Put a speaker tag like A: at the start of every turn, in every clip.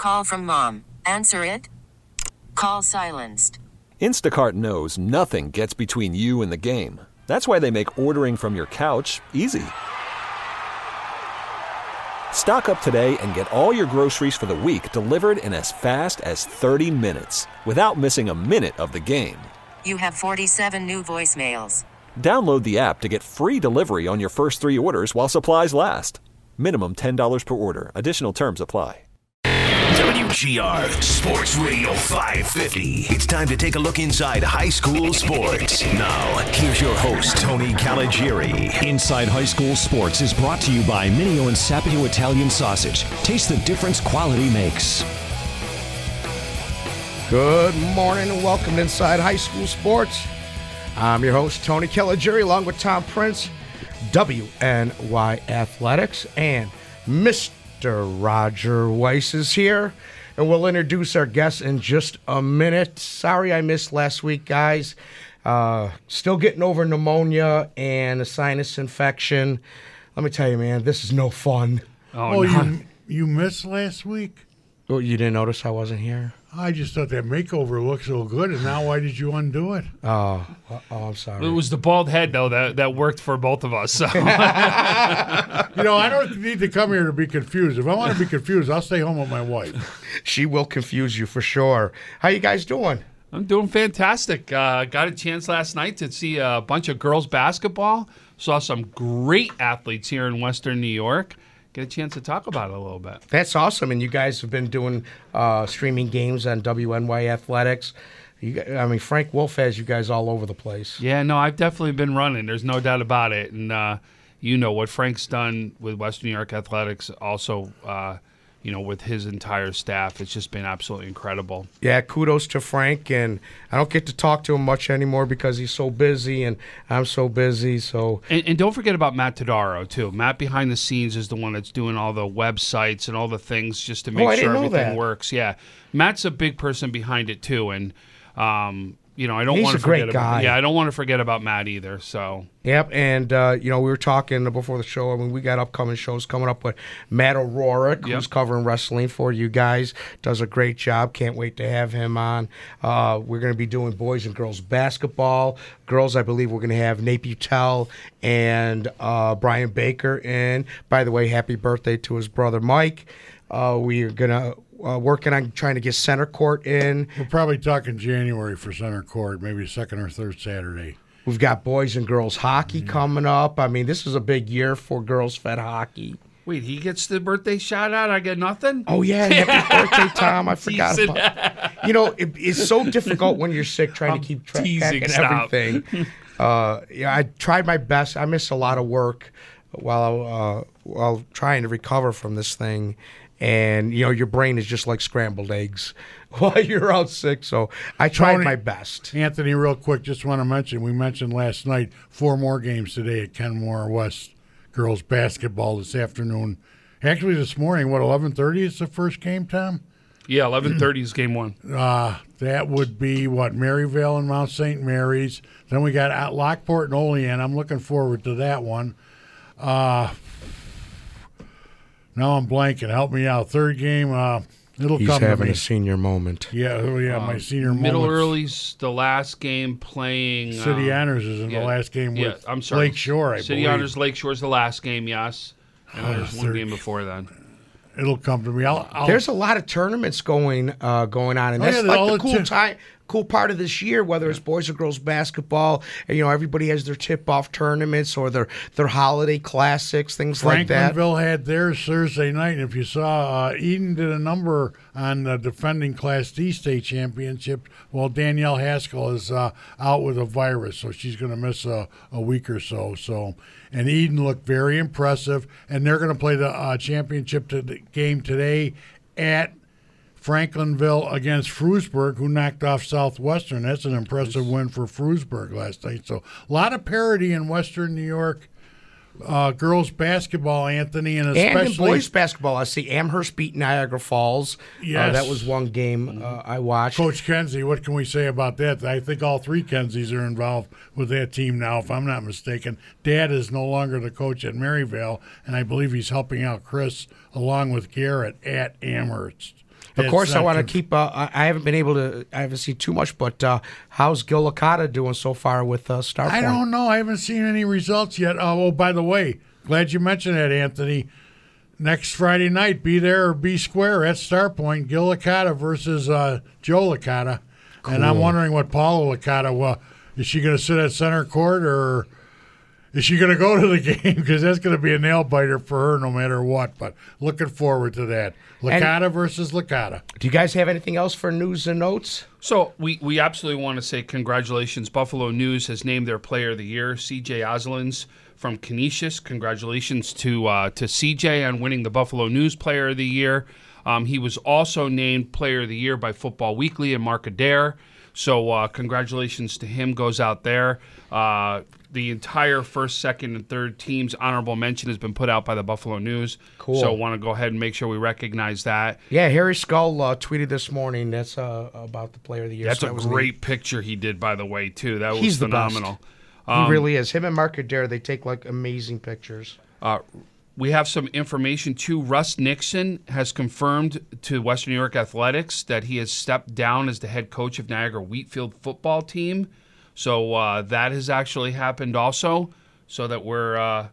A: call from mom. Answer it. Call silenced.
B: Instacart knows nothing gets between you and the game. That's why they make ordering from your couch easy. Stock up today and get all your groceries for the week delivered in as fast as 30 minutes without missing a minute of the game.
A: You have 47 new voicemails.
B: Download the app to get free delivery on your first 3 orders while supplies last. Minimum $10 per order. Additional terms apply.
C: WGR Sports Radio 550. It's time to take a look inside high school sports. Now, here's your host, Tony Caligiuri.
D: Inside High School Sports is brought to you by Mineo and Sapio Italian Sausage. Taste the difference quality makes.
E: Good morning and welcome to Inside High School Sports. I'm your host, Tony Caligiuri, along with Tom Prince, WNY Athletics, and Mr. Roger Weiss is here, and we'll introduce our guests in just a minute. Sorry I missed last week, guys. Still getting over pneumonia and a sinus infection. Let me tell you, man, this is no fun.
F: Oh, no. You missed last week?
E: Oh, you didn't notice I wasn't here?
F: I just thought that makeover looked so good, and now why did you undo it?
E: Oh, I'm sorry.
G: It was the bald head, though, that worked for both of us. So.
F: I don't need to come here to be confused. If I want to be confused, I'll stay home with my wife.
E: She will confuse you for sure. How you guys doing?
G: I'm doing fantastic. Got a chance last night to see a bunch of girls basketball. Saw some great athletes here in Western New York. Get a chance to talk about it a little bit.
E: That's awesome, and you guys have been doing streaming games on WNY Athletics. Frank Wolf has you guys all over the place.
G: Yeah, no, I've definitely been running. There's no doubt about it. And, what Frank's done with Western New York Athletics also, with his entire staff, it's just been absolutely incredible.
E: Yeah, kudos to Frank, and I don't get to talk to him much anymore because he's so busy, and I'm so busy. So
G: And don't forget about Matt Todaro, too. Matt behind the scenes is the one that's doing all the websites and all the things just to make sure everything works. Yeah, Matt's a big person behind it, too, and I don't want to forget about. Yeah, I don't want to forget about Matt either. So.
E: Yep, and we were talking before the show. I mean, we got upcoming shows coming up with Matt O'Rourke, who's covering wrestling for you guys. Does a great job. Can't wait to have him on. We're going to be doing boys and girls basketball. Girls, I believe we're going to have Nate Butel and Brian Baker. And by the way, happy birthday to his brother Mike. We are going to. Working on trying to get center court in.
F: We're probably talking January for center court, maybe second or third Saturday.
E: We've got boys and girls hockey coming up. I mean, this is a big year for girls fed hockey.
G: Wait, he gets the birthday shout out? I get nothing?
E: Oh, yeah. Happy birthday, Tom. I forgot about it. It's so difficult when you're sick trying to keep track of everything. I tried my best. I missed a lot of work while trying to recover from this thing. And, your brain is just like scrambled eggs while you're out sick. So I tried my best.
F: Anthony, real quick, just want to mention, we mentioned last night 4 more games today at Kenmore West girls basketball this afternoon. Actually, this morning, 11:30 is the first game, Tom?
G: Yeah, 11:30 is game 1.
F: That would be, Maryvale and Mount St. Mary's. Then we got Lockport and Olean. I'm looking forward to that one. Now I'm blanking. Help me out. Third game, it'll
E: He's
F: come to me.
E: He's having a senior moment.
F: Yeah, my senior moment.
G: Middle Early's the last game playing.
F: City Honors is in the last game with
G: I'm sorry.
F: Lakeshore, I believe.
G: City Honors Lakeshore's the last game, yes. And there's one game before then.
F: It'll come to me.
E: There's a lot of tournaments going on, and that's like the cool part of this year, whether it's boys or girls basketball. And, everybody has their tip-off tournaments or their holiday classics, things like that.
F: Franklinville had theirs Thursday night, and if you saw, Eden did a number on the defending Class D state championship. Well, Danielle Haskell is out with a virus, so she's going to miss a week or so. And Eden looked very impressive, and they're going to play the championship game today at Franklinville against Frewsburg, who knocked off Southwestern. That's an impressive win for Frewsburg last night. So a lot of parity in Western New York girls basketball, Anthony, and especially
E: in boys basketball. I see Amherst beat Niagara Falls.
F: Yes.
E: That was one game I watched.
F: Coach Kenzie, what can we say about that? I think all 3 Kenzies are involved with that team now, if I'm not mistaken. Dad is no longer the coach at Maryvale, and I believe he's helping out Chris along with Garrett at Amherst.
E: Of course, I want to keep. I haven't been able to. I haven't seen too much, but how's Gil Licata doing so far with Starpoint?
F: I don't know. I haven't seen any results yet. Oh, by the way, glad you mentioned that, Anthony. Next Friday night, be there or be square at Starpoint. Gil Licata versus Joe Licata, and I'm wondering what Paula Licata. Is she going to sit at center court or is she going to go to the game? Because that's going to be a nail biter for her no matter what. But looking forward to that. Licata versus Licata.
E: Do you guys have anything else for news and notes?
G: So we absolutely want to say congratulations. Buffalo News has named their player of the year, C.J. Oslins from Canisius. Congratulations to C.J. on winning the Buffalo News Player of the Year. He was also named Player of the Year by Football Weekly and Mark Adair. So congratulations to him goes out there. The entire first, second, and third team's honorable mention has been put out by the Buffalo News.
E: Cool.
G: So I want to go ahead and make sure we recognize that.
E: Yeah, Harry Skull tweeted this morning. That's about the player of the year.
G: That's a great picture he did, by the way, too. That was
E: He's
G: phenomenal.
E: He really is. Him and Mark Adair, they take like amazing pictures.
G: We have some information, too. Russ Nixon has confirmed to Western New York Athletics that he has stepped down as the head coach of Niagara Wheatfield football team. So that has actually happened also, so that we're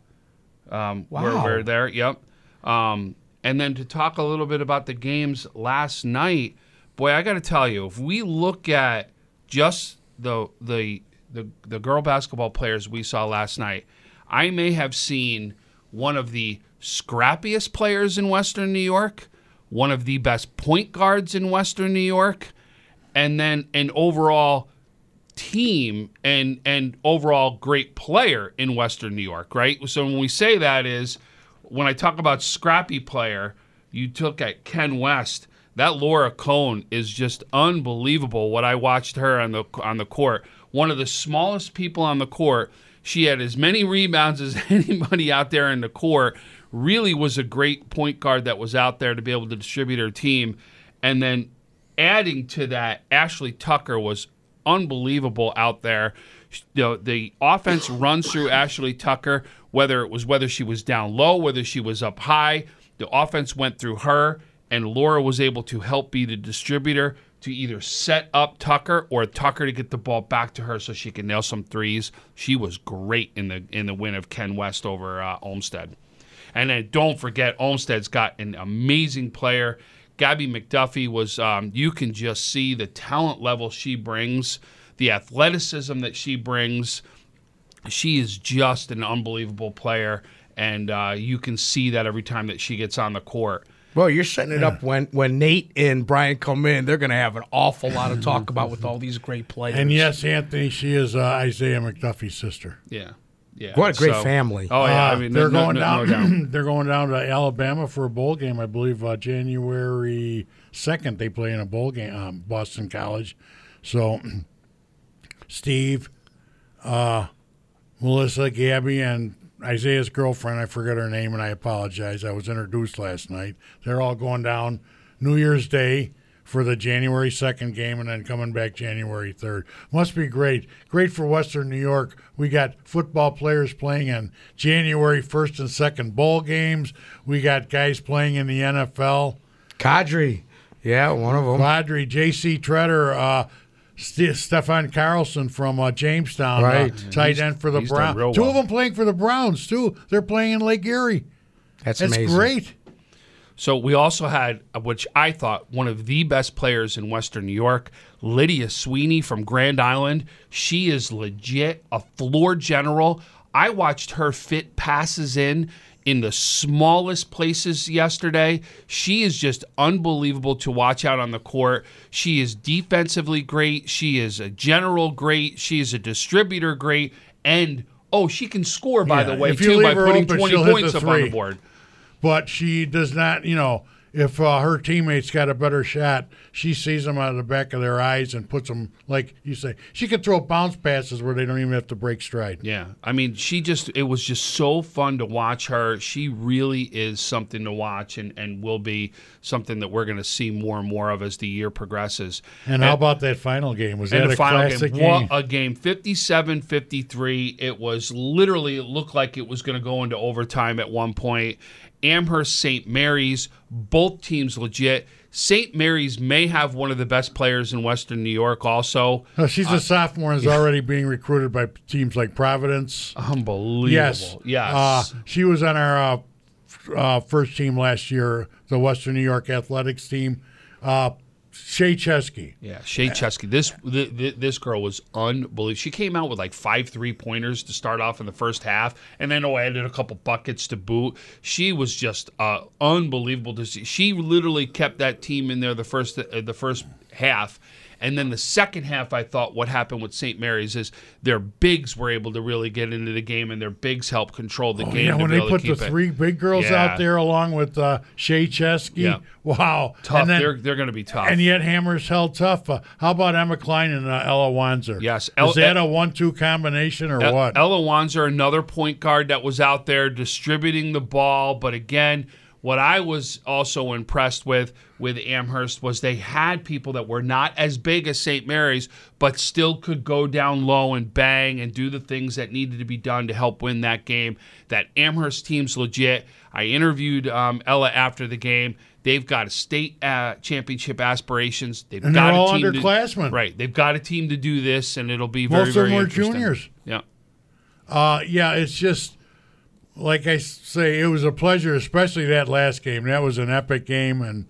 G: there. Yep. And then to talk a little bit about the games last night, boy, I got to tell you, if we look at just the girl basketball players we saw last night, I may have seen one of the scrappiest players in Western New York, one of the best point guards in Western New York, and then an overall team and overall great player in Western New York, right? So when we say that is, when I talk about scrappy player, you took at Ken West, that Laura Cohn is just unbelievable what I watched her on the court. One of the smallest people on the court. She had as many rebounds as anybody out there in the court. Really was a great point guard that was out there to be able to distribute her team. And then adding to that, Ashley Tucker was unbelievable out there. The offense runs through Ashley Tucker, whether she was down low, whether she was up high. The offense went through her, and Laura was able to help be the distributor to either set up Tucker or Tucker to get the ball back to her so she can nail some threes. She was great in the win of Ken West over Olmsted. And then don't forget, Olmsted's got an amazing player. Gabby McDuffie was, you can just see the talent level she brings, the athleticism that she brings. She is just an unbelievable player, and you can see that every time that she gets on the court.
E: Well, you're setting it up when Nate and Brian come in. They're going to have an awful lot of talk about with all these great players.
F: And yes, Anthony, she is Isaiah McDuffie's sister.
G: Yeah. Yeah.
E: What a great family.
G: Oh, yeah. I mean,
F: they're going down. They're going down to Alabama for a bowl game, I believe, January 2nd. They play in a bowl game, Boston College. So, Steve, Melissa, Gabby, and Isaiah's girlfriend, I forget her name, and I apologize. I was introduced last night. They're all going down New Year's Day for the January 2nd game and then coming back January 3rd. Must be great. Great for Western New York. We got football players playing in January 1st and 2nd bowl games. We got guys playing in the NFL.
E: Kadri. Yeah, one of them.
F: Kadri, J.C. Treader, Stefan Carlson from Jamestown,
E: right.
F: Tight end for the Browns. Two of them playing for the Browns, too. They're playing in Lake Erie.
E: That's amazing.
F: Great.
G: So we also had, which I thought, one of the best players in Western New York, Lydia Sweeney from Grand Island. She is legit a floor general. I watched her fit passes in the smallest places yesterday. She is just unbelievable to watch out on the court. She is defensively great. She is a general great. She is a distributor great. And, she can score, by the way, too, by putting 20 points up on the board.
F: But she does not, if her teammates got a better shot, she sees them out of the back of their eyes and puts them, like you say. She can throw bounce passes where they don't even have to break stride.
G: Yeah. I mean, it was just so fun to watch her. She really is something to watch and will be something that we're going to see more and more of as the year progresses.
F: And how about that final game? Was that a classic game?
G: What a game. 57-53. It was literally, it looked like it was going to go into overtime at one point. Amherst, St. Mary's, both teams legit. St. Mary's may have one of the best players in Western New York also.
F: She's a sophomore and is already being recruited by teams like Providence.
G: Unbelievable.
F: Yes. She was on our first team last year, the Western New York Athletics team. Shea Chesky.
G: Yeah, Shea Chesky. This girl was unbelievable. She came out with like 5 3-pointers to start off in the first half, and then added a couple buckets to boot. She was just unbelievable to see. She literally kept that team in there the first half. And then the second half, I thought what happened with St. Mary's is their bigs were able to really get into the game, and their bigs helped control the game.
F: Yeah, when they put the 3 big girls out there along with Shea Chesky, wow.
G: Tough. Then, they're going to be tough.
F: And yet Hammer's held tough. How about Emma Klein and Ella Wanzer?
G: Yes.
F: Is that a 1-2 combination or what?
G: Ella Wanzer, another point guard that was out there distributing the ball, but again, what I was also impressed with Amherst was they had people that were not as big as St. Mary's, but still could go down low and bang and do the things that needed to be done to help win that game. That Amherst team's legit. I interviewed Ella after the game. They've got a state championship aspirations. They're
F: all underclassmen.
G: Right. They've got a team to do this, and it'll be very,
F: most of them
G: very
F: are
G: interesting.
F: Juniors.
G: Yeah.
F: It's just, like I say, it was a pleasure, especially that last game. That was an epic game, and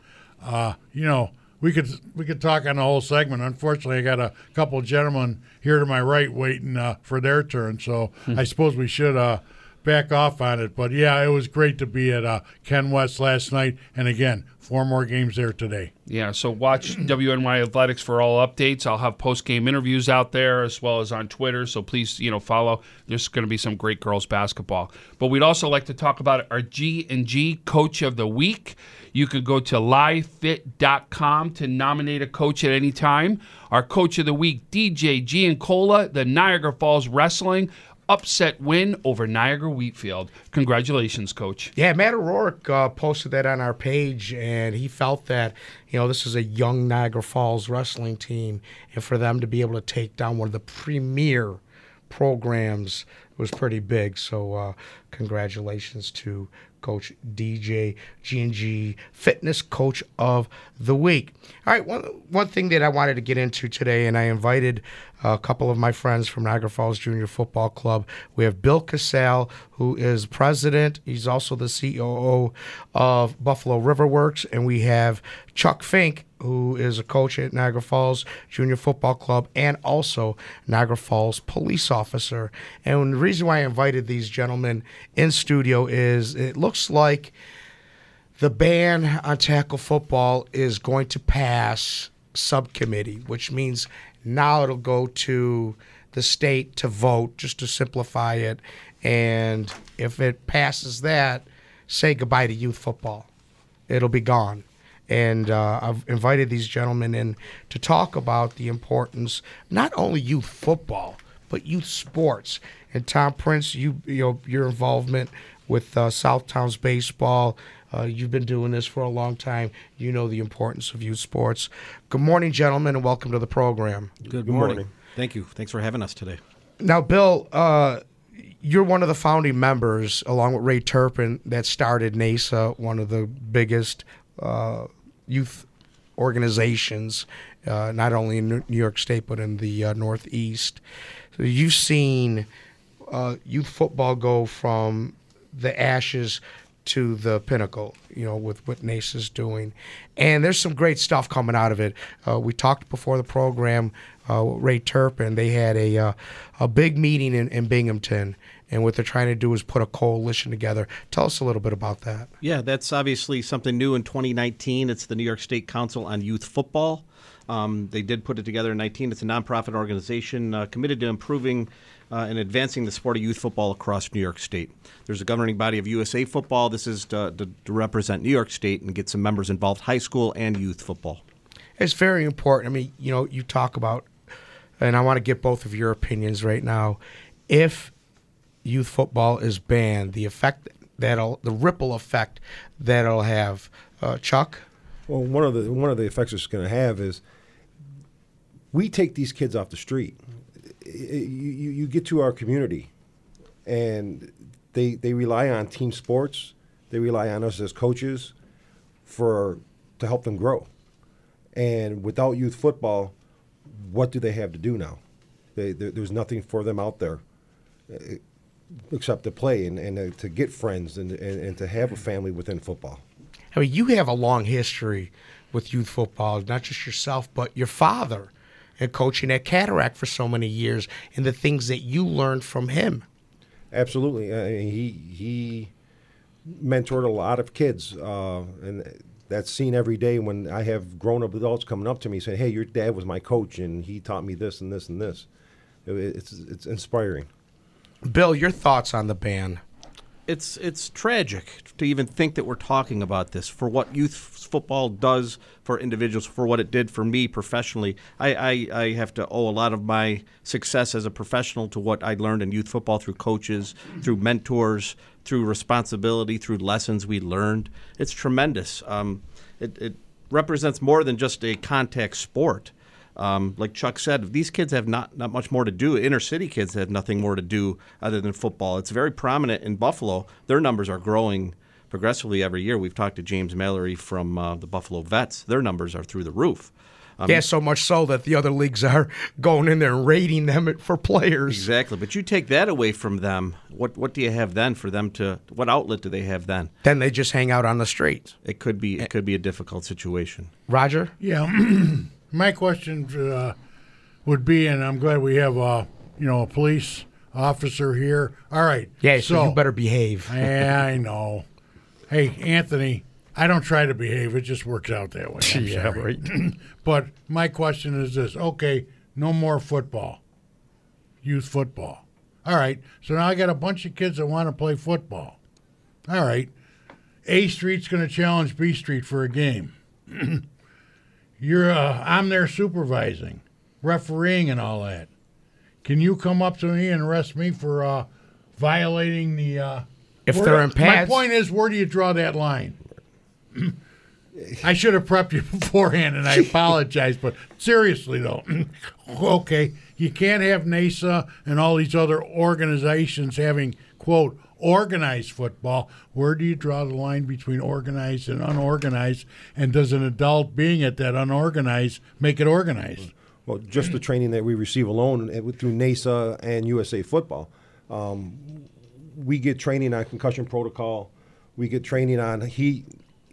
F: we could talk on the whole segment. Unfortunately, I got a couple of gentlemen here to my right waiting for their turn, so I suppose we should back off on it. But yeah, it was great to be at Ken West last night, and again, 4 more games there today.
G: Yeah, so watch WNY Athletics for all updates. I'll have post-game interviews out there as well as on Twitter, so please, follow. There's going to be some great girls basketball. But we'd also like to talk about our G&G Coach of the Week. You could go to livefit.com to nominate a coach at any time. Our Coach of the Week, DJ Giancola, the Niagara Falls Wrestling upset win over Niagara Wheatfield. Congratulations, Coach.
E: Yeah, Matt O'Rourke posted that on our page, and he felt that, this is a young Niagara Falls wrestling team, and for them to be able to take down one of the premier programs was pretty big. So congratulations to Coach DJ G&G Fitness Coach of the Week. All right, one thing that I wanted to get into today, and I invited a couple of my friends from Niagara Falls Junior Football Club. We have Bill Casale, who is president. He's also the COO of Buffalo River Works. And we have Chuck Fink, who is a coach at Niagara Falls Junior Football Club and also Niagara Falls police officer. And the reason why I invited these gentlemen in studio is it looks like the ban on tackle football is going to pass subcommittee, which means now it'll go to the state to vote, just to simplify it. And if it passes that, say goodbye to youth football. It'll be gone. And I've invited these gentlemen in to talk about the importance, not only youth football, but youth sports. And Tom Prince, your involvement with Southtowns baseball, you've been doing this for a long time. You know the importance of youth sports. Good morning, gentlemen, and welcome to the program.
H: Good morning. Thank you. Thanks for having us today.
E: Now, Bill, you're one of the founding members, along with Ray Turpin, that started NASA, one of the biggest youth organizations, not only in New York State, but in the Northeast. So you've seen youth football go from the ashes to the pinnacle, with what NASA's doing. And there's some great stuff coming out of it. We talked before the program, Ray Turpin, they had a big meeting in Binghamton, and what they're trying to do is put a coalition together. Tell us a little bit about that.
H: Yeah, that's obviously something new in 2019. It's the New York State Council on Youth Football. They did put it together in 2019. It's a nonprofit organization committed to improving and advancing the sport of youth football across New York State. There's a governing body of USA Football. This is to represent New York State and get some members involved, high school and youth football.
E: It's very important. I mean, you talk about, and I want to get both of your opinions right now. If youth football is banned, the ripple effect that it'll have. Chuck?
I: Well, one of the effects it's going to have is we take these kids off the street. You get to our community, and they rely on team sports. They rely on us as coaches to help them grow. And without youth football, what do they have to do now? There's nothing for them out there except to play and to get friends and to have a family within football.
E: I mean, you have a long history with youth football, not just yourself, but your father, and coaching at Cataract for so many years, and the things that you learned from him.
I: Absolutely. He mentored a lot of kids, and that's seen every day when I have grown-up adults coming up to me saying, hey, your dad was my coach, and he taught me this and this and this. It's inspiring.
E: Bill, your thoughts on the ban?
H: It's tragic to even think that we're talking about this, for what youth football does for individuals, for what it did for me professionally. I have to owe a lot of my success as a professional to what I learned in youth football through coaches, through mentors, through responsibility, through lessons we learned. It's tremendous. It represents more than just a contact sport. Like Chuck said, these kids have not much more to do. Inner city kids have nothing more to do other than football. It's very prominent in Buffalo. Their numbers are growing progressively every year. We've talked to James Mallory from the Buffalo Vets. Their numbers are through the roof.
E: So much so that the other leagues are going in there and rating them for players.
H: Exactly. But you take that away from them, what do you have then for them to – what outlet do they have then?
E: Then they just hang out on the streets.
H: It could be a difficult situation.
E: Roger?
F: Yeah. My question would be, and I'm glad we have a police officer here. All right.
E: Yeah, so you better behave.
F: Yeah, I know. Hey, Anthony, I don't try to behave. It just works out that way.
E: Yeah, right.
F: But my question is this. Okay, no more football, youth football. All right, so now I got a bunch of kids that want to play football. All right, A Street's going to challenge B Street for a game. I'm there supervising, refereeing, and all that. Can you come up to me and arrest me for violating the?
E: If they're in pads.
F: My point is, where do you draw that line? I should have prepped you beforehand, and I apologize. But seriously, though, okay, you can't have NASA and all these other organizations having, quote, organized football. Where do you draw the line between organized and unorganized? And does an adult being at that unorganized make it organized?
I: Well, just the training that we receive alone through NASA and USA Football. We get training on concussion protocol. We get training on heat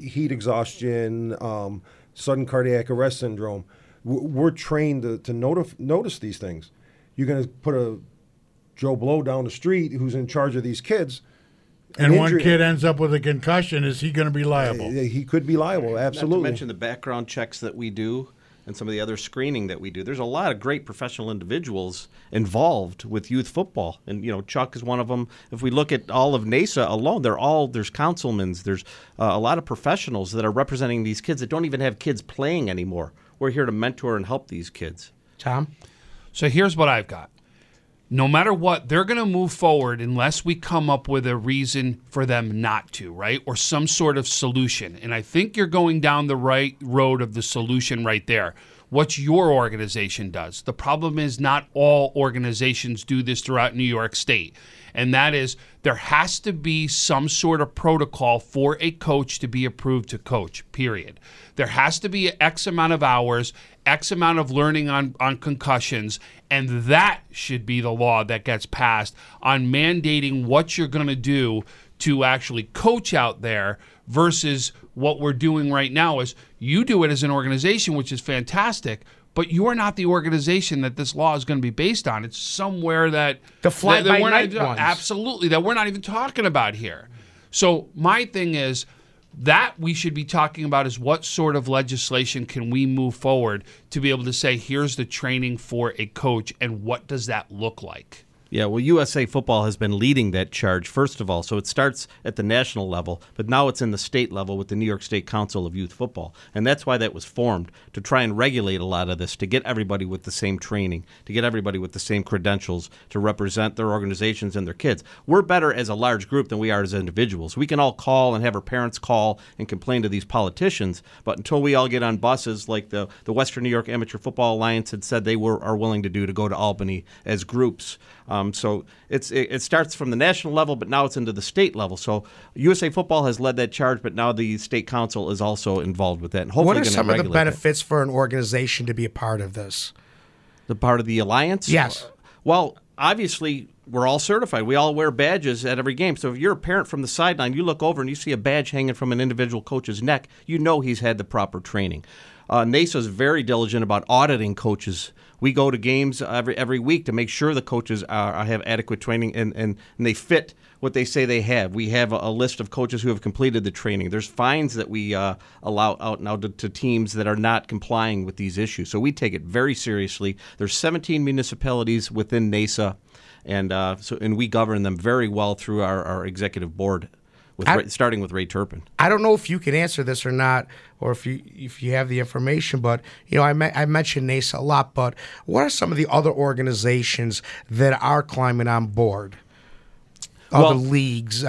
I: exhaustion, sudden cardiac arrest syndrome. We're trained to notice these things. You're going to put a Joe Blow down the street who's in charge of these kids.
F: And one kid ends up with a concussion. Is he going to be liable?
I: He could be liable, absolutely.
H: Not to mention the background checks that we do and some of the other screening that we do. There's a lot of great professional individuals involved with youth football. And, Chuck is one of them. If we look at all of NASA alone, there's councilmen, there's a lot of professionals that are representing these kids that don't even have kids playing anymore. We're here to mentor and help these kids.
E: Tom?
G: So here's what I've got. No matter what, they're going to move forward unless we come up with a reason for them not to, right? Or some sort of solution. And I think you're going down the right road of the solution right there. What your organization does. The problem is not all organizations do this throughout New York State. And that is there has to be some sort of protocol for a coach to be approved to coach, period. There has to be X amount of hours, X amount of learning on concussions, and that should be the law that gets passed on mandating what you're going to do to actually coach out there versus what we're doing right now is you do it as an organization, which is fantastic, but you're not the organization that this law is going to be based on. It's somewhere that
E: the fly-by-night ones.
G: Absolutely, that we're not even talking about here. So my thing is that we should be talking about is what sort of legislation can we move forward to be able to say, here's the training for a coach, and what does that look like?
H: Yeah, well, USA Football has been leading that charge, first of all. So it starts at the national level, but now it's in the state level with the New York State Council of Youth Football. And that's why that was formed, to try and regulate a lot of this, to get everybody with the same training, to get everybody with the same credentials to represent their organizations and their kids. We're better as a large group than we are as individuals. We can all call and have our parents call and complain to these politicians, but until we all get on buses like the Western New York Amateur Football Alliance had said they are willing to do, to go to Albany as groups, So it starts from the national level, but now it's into the state level. So USA Football has led that charge, but now the state council is also involved with that. And hopefully,
E: what are some of the benefits for an organization to be a part of this?
H: The part of the alliance?
E: Yes.
H: Well, obviously, we're all certified. We all wear badges at every game. So if you're a parent from the sideline, you look over and you see a badge hanging from an individual coach's neck, you know he's had the proper training. NASA is very diligent about auditing coaches. We go to games every week to make sure the coaches have adequate training and they fit what they say they have. We have a list of coaches who have completed the training. There's fines that we allow out now to teams that are not complying with these issues. So we take it very seriously. There's 17 municipalities within NASA, and we govern them very well through our executive board. Starting with Ray Turpin.
E: I don't know if you can answer this or not, or if you have the information, but I mentioned NASA a lot, but what are some of the other organizations that are climbing on board? Other leagues.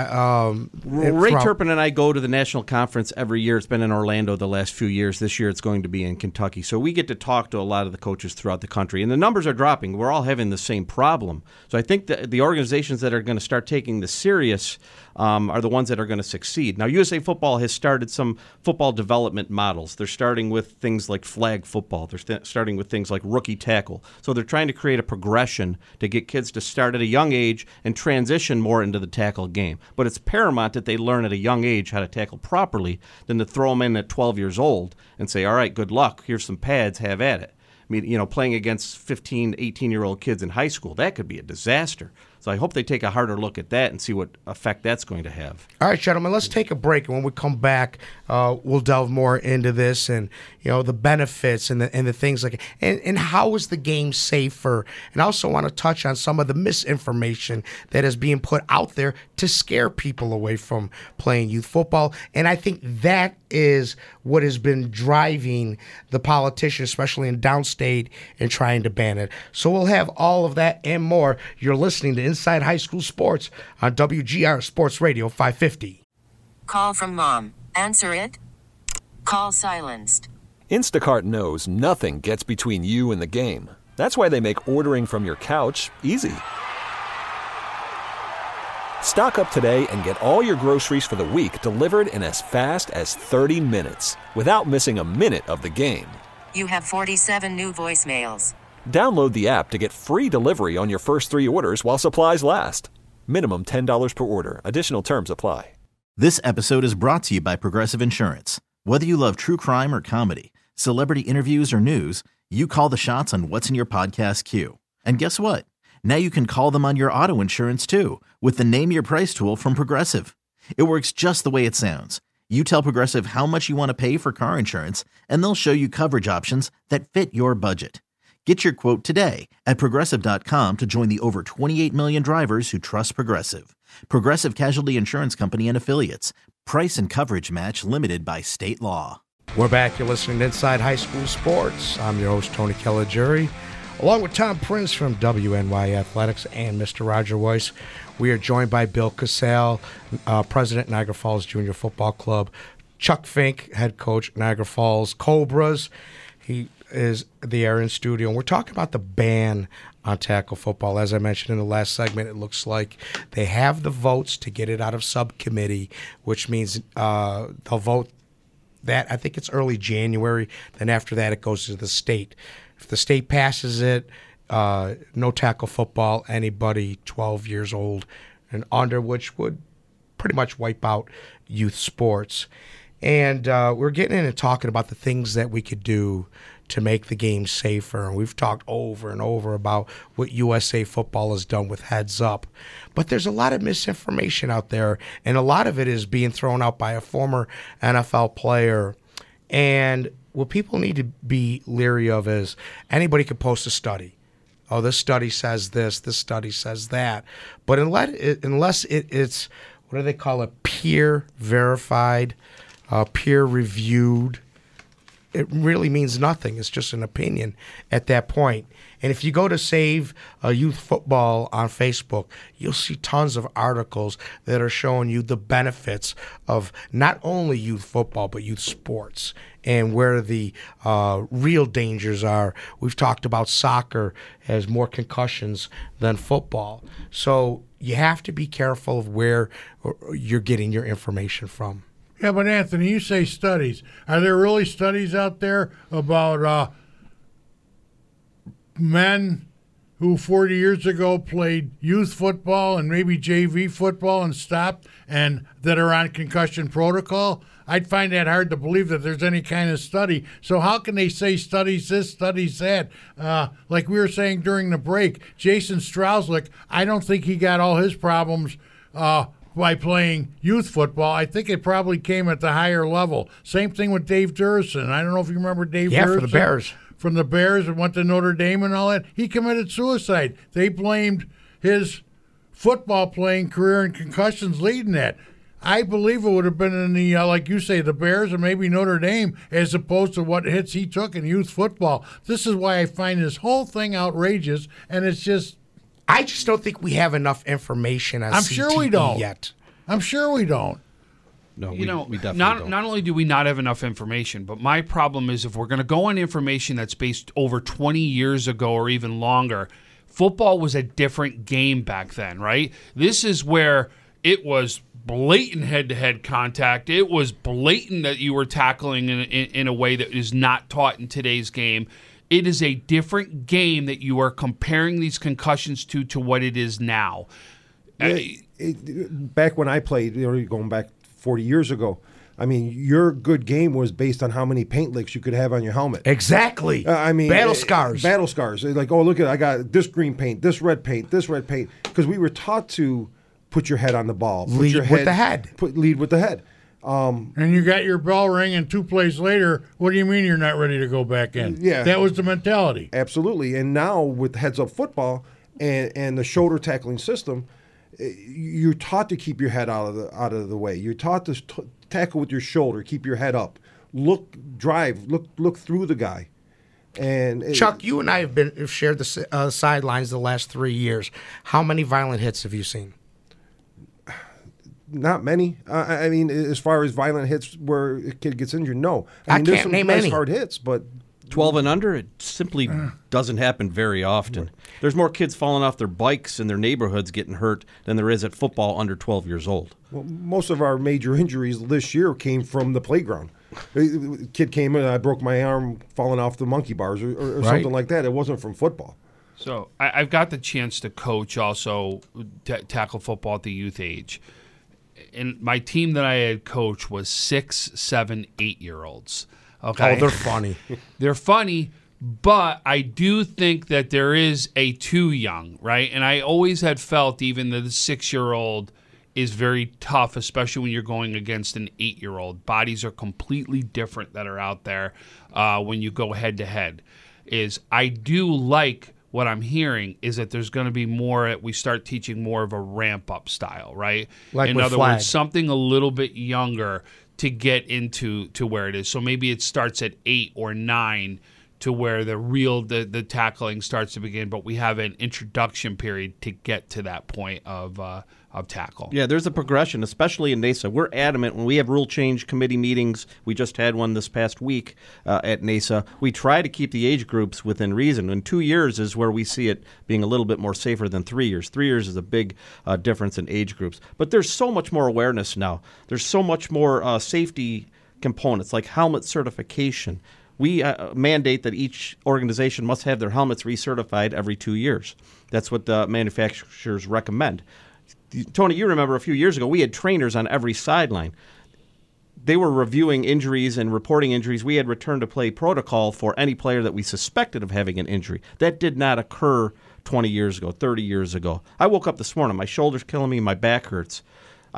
H: Ray Turpin and I go to the national conference every year. It's been in Orlando the last few years. This year it's going to be in Kentucky. So we get to talk to a lot of the coaches throughout the country. And the numbers are dropping. We're all having the same problem. So I think that the organizations that are going to start taking this serious are the ones that are going to succeed. Now, USA Football has started some football development models. They're starting with things like flag football. They're starting with things like rookie tackle. So they're trying to create a progression to get kids to start at a young age and transition more into the tackle game. But it's paramount that they learn at a young age how to tackle properly than to throw them in at 12 years old and say, all right, good luck. Here's some pads. Have at it. I mean, playing against 15, 18-year-old kids in high school, that could be a disaster. So I hope they take a harder look at that and see what effect that's going to have.
E: All right, gentlemen, let's take a break. And when we come back, we'll delve more into this and the benefits and the things like and how is the game safer. And I also want to touch on some of the misinformation that is being put out there to scare people away from playing youth football. And I think that is what has been driving the politicians, especially in downstate, and trying to ban it. So we'll have all of that and more. You're listening to Inside High School Sports on WGR Sports Radio 550.
A: Call from mom. Answer it. Call silenced.
B: Instacart knows nothing gets between you and the game. That's why they make ordering from your couch easy. Stock up today and get all your groceries for the week delivered in as fast as 30 minutes without missing a minute of the game.
A: You have 47 new voicemails.
B: Download the app to get free delivery on your first 3 orders while supplies last. Minimum $10 per order. Additional terms apply.
J: This episode is brought to you by Progressive Insurance. Whether you love true crime or comedy, celebrity interviews or news, you call the shots on what's in your podcast queue. And guess what? Now you can call them on your auto insurance too with the Name Your Price tool from Progressive. It works just the way it sounds. You tell Progressive how much you want to pay for car insurance, and they'll show you coverage options that fit your budget. Get your quote today at Progressive.com to join the over 28 million drivers who trust Progressive. Progressive Casualty Insurance Company and Affiliates. Price and coverage match limited by state law.
E: We're back. You're listening to Inside High School Sports. I'm your host, Tony Caligiuri, along with Tom Prince from WNY Athletics and Mr. Roger Weiss. We are joined by Bill Casale, President, Niagara Falls Junior Football Club, Chuck Fink, head coach, Niagara Falls Cobras. He is there in studio, and we're talking about the ban on tackle football. As I mentioned in the last segment, it looks like they have the votes to get it out of subcommittee, which means they'll vote that, I think it's early January. Then after that, it goes to the state. If the state passes it, no tackle football, anybody 12 years old and under, which would pretty much wipe out youth sports. And we're getting in and talking about the things that we could do to make the game safer. And we've talked over and over about what USA Football has done with Heads Up. But there's a lot of misinformation out there, and a lot of it is being thrown out by a former NFL player. And what people need to be leery of is anybody could post a study. Oh, this study says this study says that. But unless it's, what do they call it, peer verified, peer reviewed, it really means nothing. It's just an opinion at that point. And if you go to Save Youth Football on Facebook, you'll see tons of articles that are showing you the benefits of not only youth football, but youth sports and where the real dangers are. We've talked about soccer has more concussions than football. So you have to be careful of where you're getting your information from.
F: Yeah, but Anthony, you say studies. Are there really studies out there about men who 40 years ago played youth football and maybe JV football and stopped and that are on concussion protocol? I'd find that hard to believe that there's any kind of study. So how can they say studies this, studies that? Like we were saying during the break, Jason Strausslick, I don't think he got all his problems by playing youth football. I think it probably came at the higher level. Same thing with Dave Durson. I don't know if you remember Dave Durson.
E: Yeah, for the Bears.
F: From the Bears and went to Notre Dame and all that. He committed suicide. They blamed his football playing career and concussions leading that. I believe it would have been in the, like you say, the Bears and maybe Notre Dame as opposed to what hits he took in youth football. This is why I find this whole thing outrageous, and it's just...
E: I just don't think we have enough information on CTE
F: sure we don't.
E: yet.
F: I'm sure we don't.
H: No,
G: we
H: definitely
G: don't. Not only do we not have enough information, but my problem is if we're going to go on information that's based over 20 years ago or even longer, football was a different game back then, right? This is where it was blatant head-to-head contact. It was blatant that you were tackling in a way that is not taught in today's game. It is a different game that you are comparing these concussions to what it is now.
I: Back when I played, going back 40 years ago, I mean, your good game was based on how many paint licks you could have on your helmet.
E: Exactly.
I: I mean,
E: battle scars.
I: Battle scars. Like, oh, look at, I got this green paint, this red paint, because we were taught to put your head on the ball.
E: Lead with the head.
I: Lead with the head.
F: And you got your bell ring, and 2 plays later, what do you mean you're not ready to go back in?
I: Yeah.
F: That was the mentality.
I: Absolutely. And now with heads-up football and the shoulder tackling system, you're taught to keep your head out of the way. You're taught to tackle with your shoulder, keep your head up, look through the guy. And
E: Chuck, you and I have shared the sidelines the last 3 years. How many violent hits have you seen?
I: Not many. I mean, as far as violent hits where a kid gets injured, no. I mean,
E: can't name
I: nice
E: any
I: hard hits, but
H: 12 and under, it simply doesn't happen very often. There's more kids falling off their bikes in their neighborhoods getting hurt than there is at football under 12 years old.
I: Well, most of our major injuries this year came from the playground. A kid came in and I broke my arm falling off the monkey bars or something like that. It wasn't from football.
G: So I've got the chance to coach also tackle football at the youth age. And my team that I had coached was 6, 7, 8-year-olds. Okay.
E: Oh, they're funny.
G: They're funny, but I do think that there is a too young, right? And I always had felt even that the 6-year-old is very tough, especially when you're going against an 8-year-old. Bodies are completely different that are out there when you go head-to-head. I do like what I'm hearing is that there's going to be more, we start teaching more of a ramp-up style, right?
E: Like
G: in other words, something a little bit younger to get into where it is. So maybe it starts at 8 or 9 to where the tackling starts to begin, but we have an introduction period to get to that point of tackle.
H: Yeah, there's a progression, especially in NASA. We're adamant when we have rule change committee meetings. We just had one this past week at NASA. We try to keep the age groups within reason. And 2 years is where we see it being a little bit more safer than 3 years. 3 years is a big difference in age groups. But there's so much more awareness now. There's so much more safety components like helmet certification. We mandate that each organization must have their helmets recertified every 2 years. That's what the manufacturers recommend. Tony, you remember a few years ago, we had trainers on every sideline. They were reviewing injuries and reporting injuries. We had return to play protocol for any player that we suspected of having an injury. That did not occur 20 years ago, 30 years ago. I woke up this morning, my shoulder's killing me, my back hurts.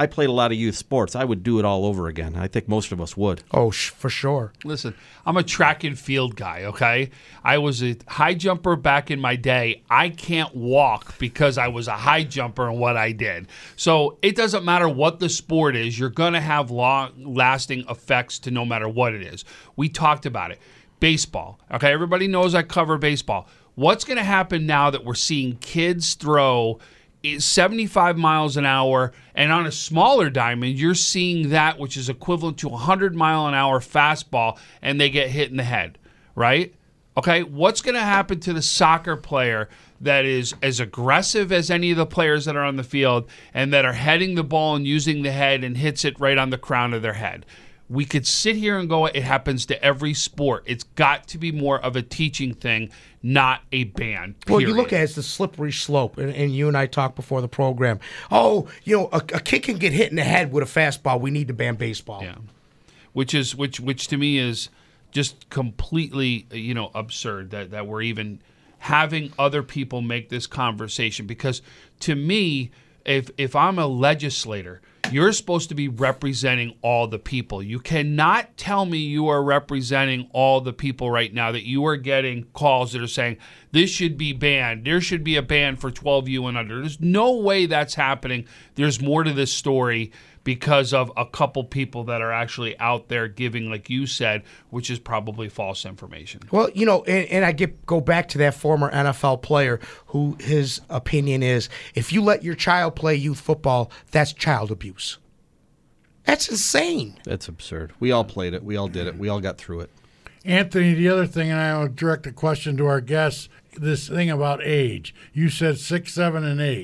H: I played a lot of youth sports. I would do it all over again. I think most of us would.
E: Oh, for sure.
G: Listen, I'm a track and field guy, okay? I was a high jumper back in my day. I can't walk because I was a high jumper in what I did. So it doesn't matter what the sport is. You're going to have long-lasting effects to no matter what it is. We talked about it. Baseball, okay? Everybody knows I cover baseball. What's going to happen now that we're seeing kids throw 75 miles an hour, and on a smaller diamond, you're seeing that which is equivalent to a 100-mile-an-hour fastball, and they get hit in the head, right? Okay, what's going to happen to the soccer player that is as aggressive as any of the players that are on the field and that are heading the ball and using the head and hits it right on the crown of their head? We could sit here and go, it happens to every sport. It's got to be more of a teaching thing, not a ban. Period.
E: Well, you look at it as the slippery slope, and you and I talked before the program. Oh, a kid can get hit in the head with a fastball. We need to ban baseball.
G: Yeah, which to me is just completely absurd that we're even having other people make this conversation. Because to me, if I'm a legislator, you're supposed to be representing all the people. You cannot tell me you are representing all the people right now, that you are getting calls that are saying this should be banned. There should be a ban for 12U and under. There's no way that's happening. There's more to this story because of a couple people that are actually out there giving, like you said, which is probably false information.
E: Well, and I go back to that former NFL player who his opinion is, if you let your child play youth football, that's child abuse. That's insane.
H: That's absurd. We all played it. We all did it. We all got through it.
F: Anthony, the other thing, and I will direct a question to our guests, this thing about age. You said 6, 7, and 8.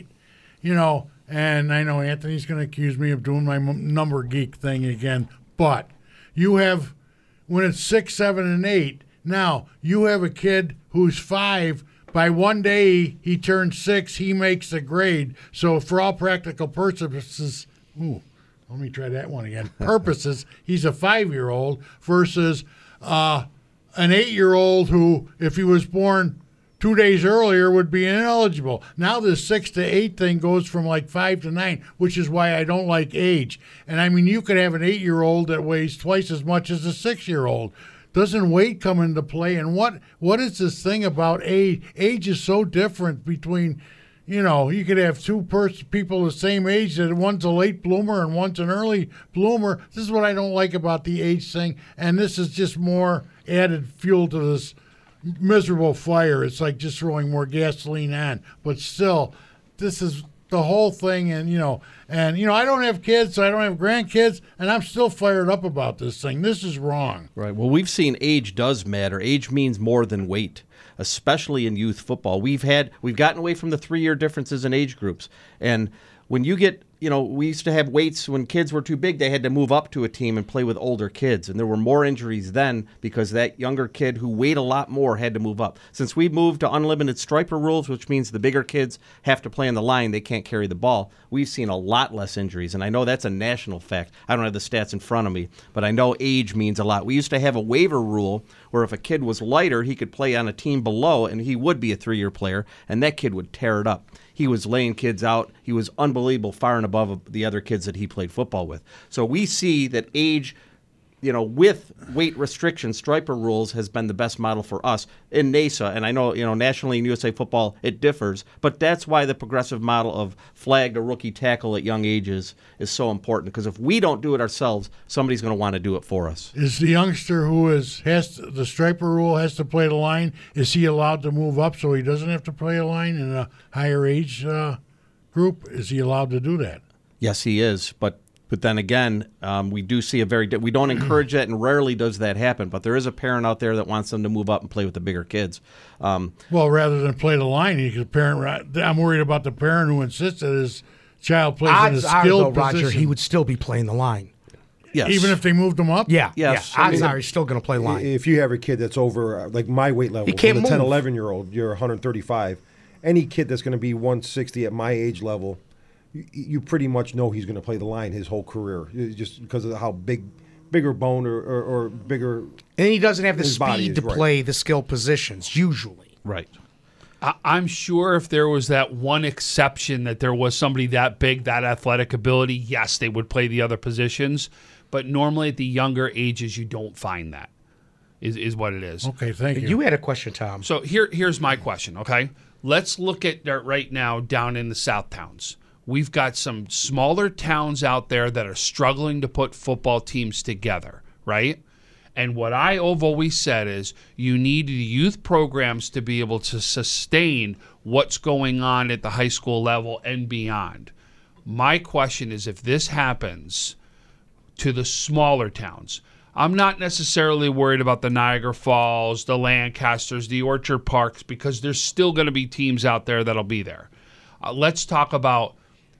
F: And I know Anthony's going to accuse me of doing my number geek thing again, but you have, when it's 6, 7, and 8, now you have a kid who's 5. By one day he turns 6, he makes the grade. So for all practical purposes, let me try that one again. Purposes, he's a 5-year-old versus an 8-year-old who, if he was born 2 days earlier, would be ineligible. Now this 6 to 8 thing goes from like 5 to 9, which is why I don't like age. And I mean, you could have an 8-year-old that weighs twice as much as a 6-year-old. Doesn't weight come into play? And what is this thing about age? Age is so different between, you could have two people the same age, that one's a late bloomer and one's an early bloomer. This is what I don't like about the age thing. And this is just more added fuel to this miserable fire. It's like just throwing more gasoline on. But still, this is the whole thing. And I don't have kids, so I don't have grandkids, and I'm still fired up about this thing. This is wrong.
H: Right. Well, we've seen age does matter. Age means more than weight, especially in youth football. We've gotten away from the 3-year differences in age groups. And when you get, we used to have weights when kids were too big, they had to move up to a team and play with older kids. And there were more injuries then because that younger kid who weighed a lot more had to move up. Since we moved to unlimited striper rules, which means the bigger kids have to play on the line, they can't carry the ball, we've seen a lot less injuries. And I know that's a national fact. I don't have the stats in front of me, but I know age means a lot. We used to have a waiver rule where if a kid was lighter, he could play on a team below, and he would be a 3-year player, and that kid would tear it up. He was laying kids out. He was unbelievable, far and above the other kids that he played football with. So we see that age, with weight restriction, striper rules has been the best model for us in NASA. And I know, nationally in USA football, it differs. But that's why the progressive model of flag to rookie tackle at young ages is so important. Because if we don't do it ourselves, somebody's going to want to do it for us.
F: Is the youngster who the striper rule has to play the line, is he allowed to move up so he doesn't have to play a line in a higher age group? Is he allowed to do that?
H: Yes, he is. But then again, we do see we don't encourage that, and rarely does that happen. But there is a parent out there that wants them to move up and play with the bigger kids.
F: Well, rather than play the line, I'm worried about the parent who insists that his child plays in a skilled position.
E: Roger, he would still be playing the line.
H: Yes.
F: Even if they moved him up?
E: Yeah.
H: Yes.
E: Yeah. Odds are he's still going to play line.
I: If you have a kid that's over, like my weight level,
E: he can't
I: from a 10,
E: move.
I: 11-year-old, you're 135. Any kid that's going to be 160 at my age level, you pretty much know he's going to play the line his whole career, just because of how bigger bone or bigger.
E: And he doesn't have the
I: his body
E: speed
I: is,
E: to
I: right.
E: play the skill positions usually.
H: Right.
G: I'm sure if there was that one exception that there was somebody that big, that athletic ability, yes, they would play the other positions. But normally at the younger ages, you don't find that, is what it is.
F: Okay, thank you.
E: You had a question, Tom.
G: So here's my question, okay? Let's look at that right now down in the South Towns. We've got some smaller towns out there that are struggling to put football teams together, right? And what I've always said is you need the youth programs to be able to sustain what's going on at the high school level and beyond. My question is, if this happens to the smaller towns, I'm not necessarily worried about the Niagara Falls, the Lancasters, the Orchard Parks, because there's still going to be teams out there that'll be there. Let's talk about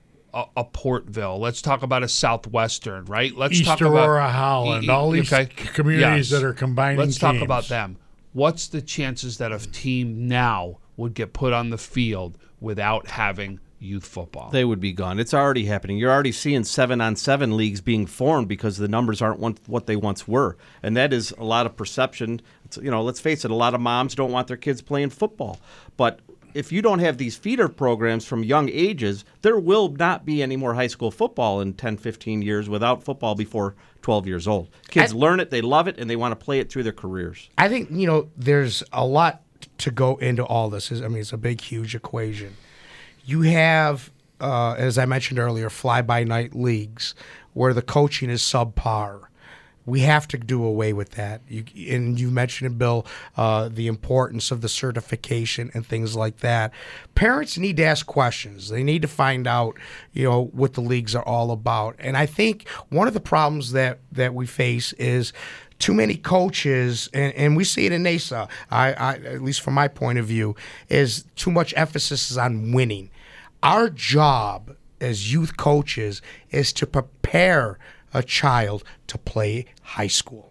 G: a Portville. Let's talk about a Southwestern, right? Let's talk about
F: Aurora, Holland, all these communities that are combining
G: Let's talk
F: teams.
G: about them. What's the chances that a team now would get put on the field without having youth football?
H: They would be gone. It's already happening. You're already seeing 7-on-7 leagues being formed because the numbers aren't what they once were. And that is a lot of perception. Let's face it, a lot of moms don't want their kids playing football. But if you don't have these feeder programs from young ages, there will not be any more high school football in 10, 15 years without football before 12 years old. Kids learn it, they love it, and they want to play it through their careers.
E: I think, there's a lot to go into all this. It's a big, huge equation. You have, as I mentioned earlier, fly-by-night leagues where the coaching is subpar. We have to do away with that. And you mentioned, Bill, the importance of the certification and things like that. Parents need to ask questions. They need to find out, what the leagues are all about. And I think one of the problems that we face is too many coaches, and we see it in NASA, I at least from my point of view, is too much emphasis is on winning. Our job as youth coaches is to prepare a child to play high school.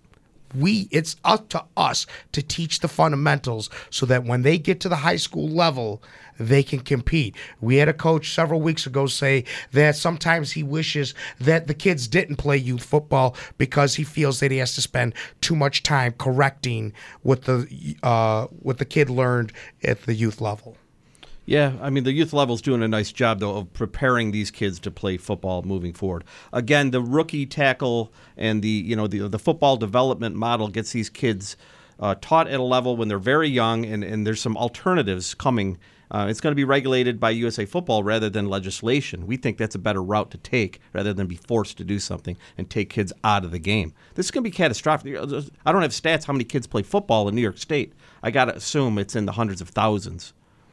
E: It's up to us to teach the fundamentals so that when they get to the high school level, they can compete. We had a coach several weeks ago say that sometimes he wishes that the kids didn't play youth football because he feels that he has to spend too much time correcting what the kid learned at the youth level.
H: Yeah, the youth level's doing a nice job, though, of preparing these kids to play football moving forward. Again, the rookie tackle and the football development model gets these kids taught at a level when they're very young, and there's some alternatives coming. It's going to be regulated by USA Football rather than legislation. We think that's a better route to take rather than be forced to do something and take kids out of the game. This is going to be catastrophic. I don't have stats how many kids play football in New York State. I got to assume it's in the hundreds of thousands.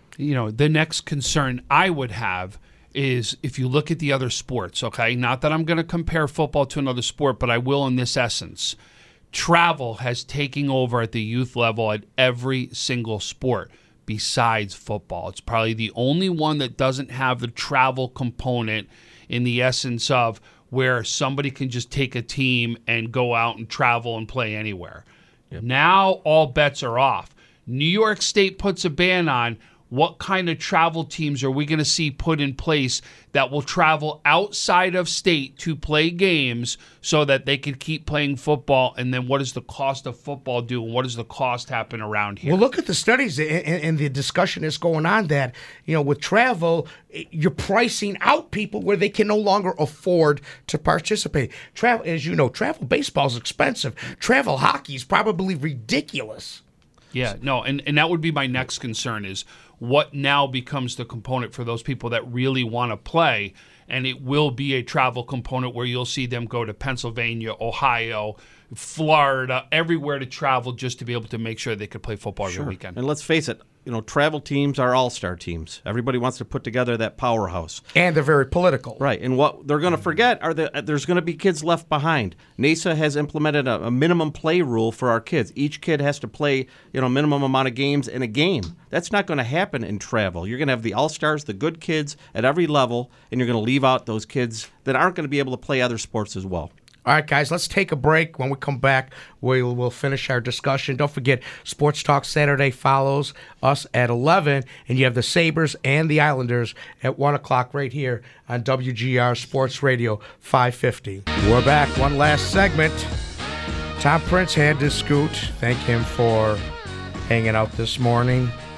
G: The next concern I would have is if you look at the other sports, okay? Not that I'm going to compare football to another sport, but I will in this essence. Travel has taken over at the youth level at every single sport besides football. It's probably the only one that doesn't have the travel component in the essence of where somebody can just take a team and go out and travel and play anywhere. Yep. Now all bets are off. New York State puts a ban on. What kind of travel teams are we going to see put in place that will travel outside of state to play games so that they can keep playing football? And then what does the cost of football do? And what does the cost happen around here?
E: Well, look at the studies and the discussion that's going on that, with travel, you're pricing out people where they can no longer afford to participate. Travel, as you know, travel baseball is expensive. Travel hockey is probably ridiculous.
G: Yeah, no, and that would be my next concern is what now becomes the component for those people that really want to play, and it will be a travel component where you'll see them go to Pennsylvania, Ohio, Florida, everywhere to travel just to be able to make sure they could play football every weekend.
H: And let's face it, travel teams are all-star teams. Everybody wants to put together that powerhouse.
E: And they're very political.
H: Right. And what they're going to forget are that there's going to be kids left behind. NASA has implemented a minimum play rule for our kids. Each kid has to play, minimum amount of games in a game. That's not going to happen in travel. You're going to have the all-stars, the good kids at every level, and you're going to leave out those kids that aren't going to be able to play other sports as well.
E: All right, guys, let's take a break. When we come back, we'll finish our discussion. Don't forget, Sports Talk Saturday follows us at 11, and you have the Sabres and the Islanders at 1 o'clock right here on WGR Sports Radio 550. We're back. One last segment. Tom Prince had to scoot. Thank him for hanging out this morning.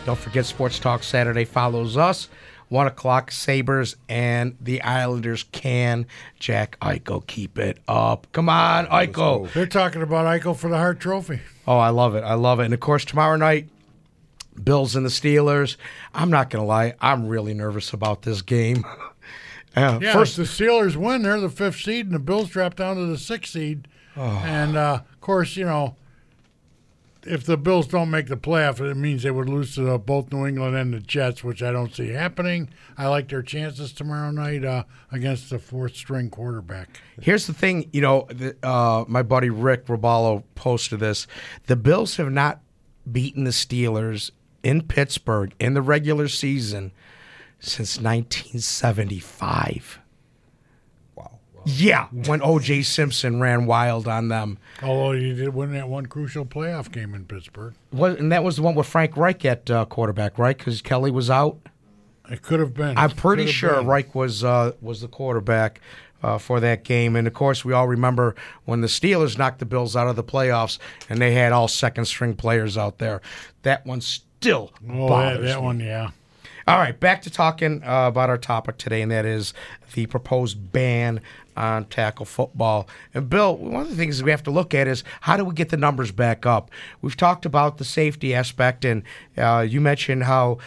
E: Don't forget Sports Talk Saturday follows us. 1 o'clock, Sabres and the Islanders. Can Jack Eichel keep it up? Come on, Eichel.
F: They're talking about Eichel for the Hart Trophy.
E: Oh, I love it. I love it. And, of course, tomorrow night, Bills and the Steelers. I'm not going to lie. I'm really nervous about this game.
F: First, the Steelers win. They're the 5th seed, and the Bills drop down to the 6th seed. Oh. And, of course, if the Bills don't make the playoff, it means they would lose to both New England and the Jets, which I don't see happening. I like their chances tomorrow night against the 4th-string quarterback.
E: Here's the thing. My buddy Rick Roballo posted this. The Bills have not beaten the Steelers in Pittsburgh in the regular season since 1975.
I: Wow.
E: Yeah, when O.J. Simpson ran wild on them.
F: Although he did win that one crucial playoff game in Pittsburgh.
E: And that was the one with Frank Reich at quarterback, right? Because Kelly was out?
F: It could have been.
E: I'm pretty sure Reich was the quarterback for that game. And, of course, we all remember when the Steelers knocked the Bills out of the playoffs and they had all second-string players out there. That one still bothers me.
F: That one, yeah.
E: All right, back to talking about our topic today, and that is the proposed ban on tackle football. And, Bill, one of the things we have to look at is how do we get the numbers back up? We've talked about the safety aspect, and you mentioned how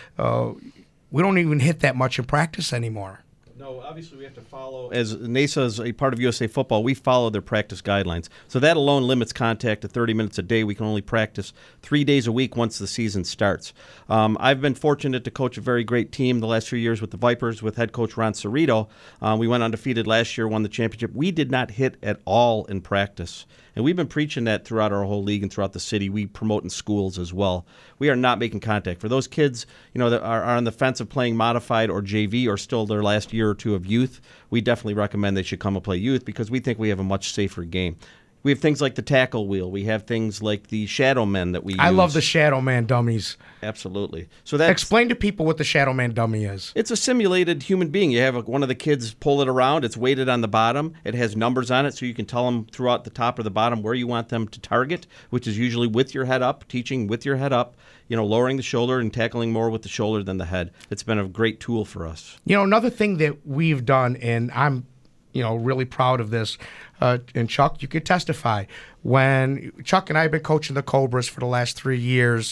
E: we don't even hit that much in practice anymore.
H: No, obviously we have to follow, as NASA is a part of USA Football, we follow their practice guidelines. So that alone limits contact to 30 minutes a day. We can only practice 3 days a week once the season starts. I've been fortunate to coach a very great team the last few years with the Vipers with head coach Ron Cerrito. We went undefeated last year, won the championship. We did not hit at all in practice. And we've been preaching that throughout our whole league and throughout the city. We promote in schools as well. We are not making contact. For those kids, that are on the fence of playing modified or JV or still their last year or two of youth, we definitely recommend they should come and play youth because we think we have a much safer game. We have things like the tackle wheel. We have things like the shadow men that we use.
E: I love the shadow man dummies.
H: Absolutely. So that's,
E: explain to people what the shadow man dummy is.
H: It's a simulated human being. You have one of the kids pull it around. It's weighted on the bottom. It has numbers on it, so you can tell them throughout the top or the bottom where you want them to target, which is usually with your head up, teaching with your head up, lowering the shoulder and tackling more with the shoulder than the head. It's been a great tool for us.
E: Another thing that we've done, and I'm really proud of this. And Chuck, you could testify. When Chuck and I have been coaching the Cobras for the last 3 years,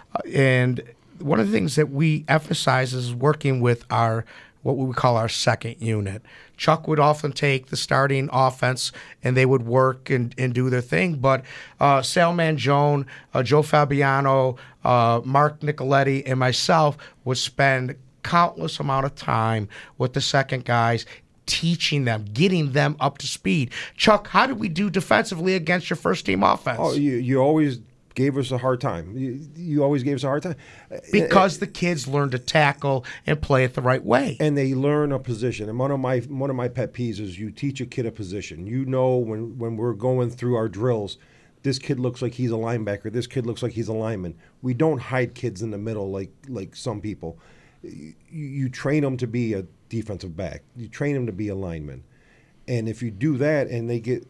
E: and one of the things that we emphasize is working with what we would call our second unit. Chuck would often take the starting offense, and they would work and do their thing. But Sal Mangione, Joe Fabiano, Mark Nicoletti, and myself would spend countless amount of time with the second guys, teaching them, getting them up to speed. Chuck, how did we do defensively against your first-team offense?
I: Oh, you always gave us a hard time. You always gave us a hard time.
E: Because the kids learn to tackle and play it the right way.
I: And they learn a position. And one of my pet peeves is you teach a kid a position. When we're going through our drills, this kid looks like he's a linebacker. This kid looks like he's a lineman. We don't hide kids in the middle like some people. You train them to be a defensive back. You train them to be a lineman. And if you do that and they get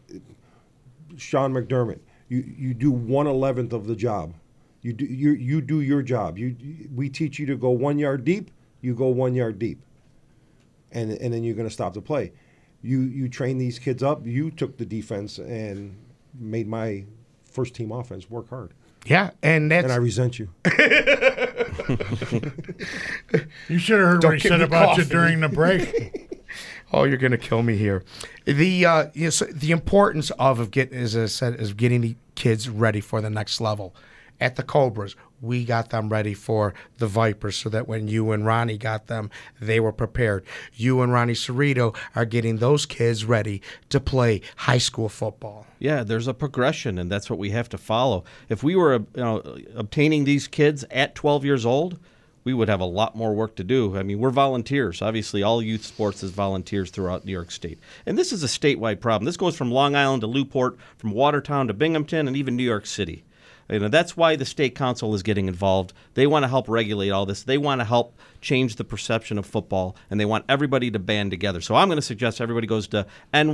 I: Sean McDermott, you do 1/11 of the job. You do your job. We teach you to go 1 yard deep, you go 1 yard deep. And then you're going to stop the play. You train these kids up. You took the defense and made my first team offense work hard.
E: Yeah, and
I: I resent you.
F: You should have heard what he said about you during the break.
E: Oh, you're going to kill me here. The importance of getting, as I said, is getting the kids ready for the next level. At the Cobras, we got them ready for the Vipers so that when you and Ronnie got them, they were prepared. You and Ronnie Cerrito are getting those kids ready to play high school football.
H: Yeah, there's a progression, and that's what we have to follow. If we were obtaining these kids at 12 years old, we would have a lot more work to do. I mean, we're volunteers. Obviously, all youth sports is volunteers throughout New York State. And this is a statewide problem. This goes from Long Island to Newport, from Watertown to Binghamton, and even New York City. That's why the state council is getting involved. They want to help regulate all this. They want to help change the perception of football, and they want everybody to band together. So I'm going to suggest everybody goes to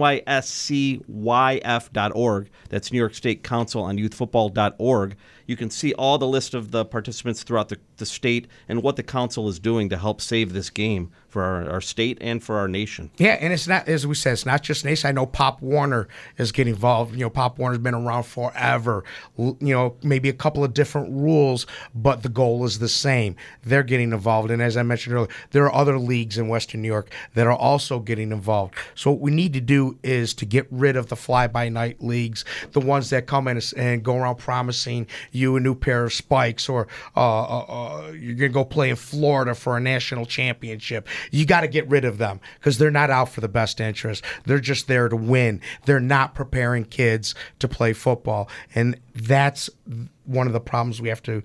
H: nyscyf.org. That's New York State Council on Youth Football.org. You can see all the list of the participants throughout the state and what the council is doing to help save this game for our state and for our nation.
E: Yeah, and it's not, as we said, it's not just NASA. I know Pop Warner is getting involved. Pop Warner's been around forever. Maybe a couple of different rules, but the goal is the same. They're getting involved. And as I mentioned earlier, there are other leagues in Western New York that are also getting involved. So what we need to do is to get rid of the fly-by-night leagues, the ones that come in and go around promising you a new pair of spikes, or you're going to go play in Florida for a national championship. You got to get rid of them because they're not out for the best interest. They're just there to win. They're not preparing kids to play football, and that's one of the problems we have to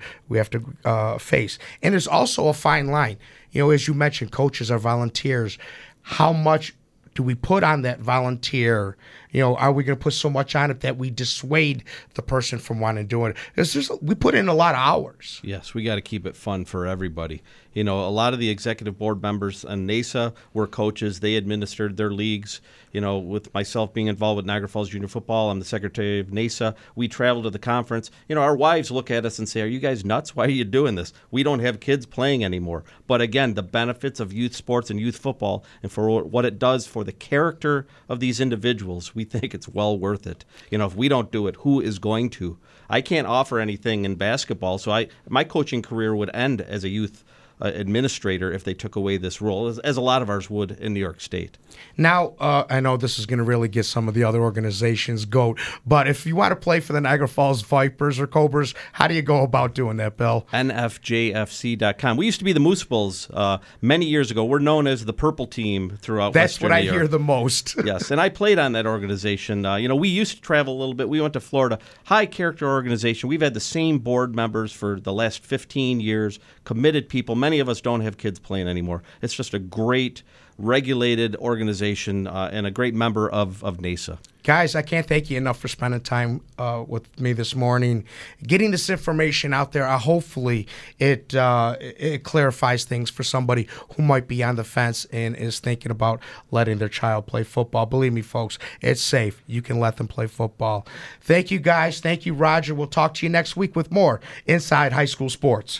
E: face. And there's also a fine line. As you mentioned, coaches are volunteers. How much do we put on that volunteer? Are we going to put so much on it that we dissuade the person from wanting to do it? We put in a lot of hours.
H: Yes, we got to keep it fun for everybody. A lot of the executive board members on NASA were coaches. They administered their leagues. With myself being involved with Niagara Falls Junior Football, I'm the secretary of NASA. We travel to the conference. Our wives look at us and say, "Are you guys nuts? Why are you doing this? We don't have kids playing anymore." But again, the benefits of youth sports and youth football, and for what it does for the character of these individuals, we think it's well worth it. If we don't do it, who is going to? I can't offer anything in basketball, so my coaching career would end as a youth administrator if they took away this role, as a lot of ours would in New York State.
E: Now, I know this is going to really get some of the other organizations goat, but if you want to play for the Niagara Falls Vipers or Cobras, how do you go about doing that, Bill?
H: NFJFC.com. We used to be the Moose Bulls many years ago. We're known as the Purple Team throughout
E: That's
H: Western
E: what I
H: New York.
E: hear the most.
H: Yes, and I played on that organization. We used to travel a little bit. We went to Florida. High-character organization. We've had the same board members for the last 15 years, committed people. Many of us don't have kids playing anymore. It's just a great, regulated organization and a great member of NASA.
E: Guys, I can't thank you enough for spending time with me this morning, getting this information out there. Hopefully, it clarifies things for somebody who might be on the fence and is thinking about letting their child play football. Believe me, folks, it's safe. You can let them play football. Thank you, guys. Thank you, Roger. We'll talk to you next week with more Inside High School Sports.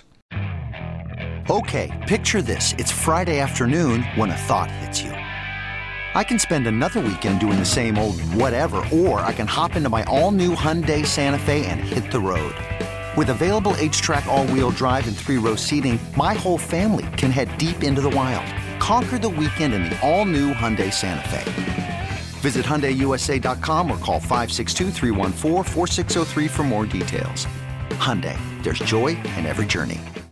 K: Okay, picture this. It's Friday afternoon when a thought hits you. I can spend another weekend doing the same old whatever, or I can hop into my all-new Hyundai Santa Fe and hit the road. With available H-Track all-wheel drive and 3-row seating, my whole family can head deep into the wild. Conquer the weekend in the all-new Hyundai Santa Fe. Visit HyundaiUSA.com or call 562-314-4603 for more details. Hyundai, there's joy in every journey.